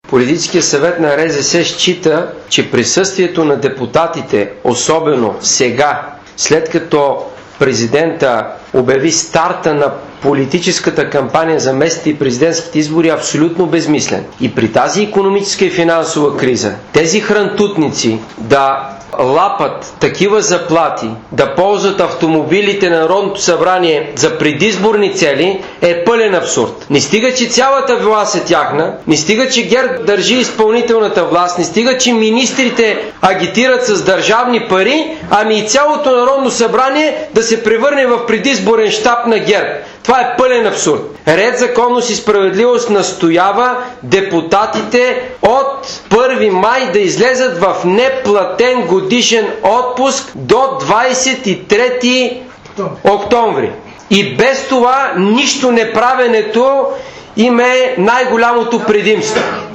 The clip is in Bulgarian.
Политическият съвет на РЗС счита, че присъствието на депутатите, особено сега, след като президента обяви старта на политическата кампания за местните и президентските избори, е абсолютно безмислен. И при тази икономическа и финансова криза, тези хрантутници да лапат такива заплати, да ползват автомобилите на Народното събрание за предизборни цели, е пълен абсурд. Не стига, че цялата власт е тяхна, не стига, че ГЕРБ държи изпълнителната власт, не стига, че министрите агитират с държавни пари, ами и цялото Народно събрание да се превърне в предизборен щаб на ГЕРБ. Това е пълен абсурд. Ред, законност и справедливост настоява депутатите от 1 май да излезат в неплатен годишен отпуск до 23 октомври. И без това нищо неправенето им е най-голямото предимство.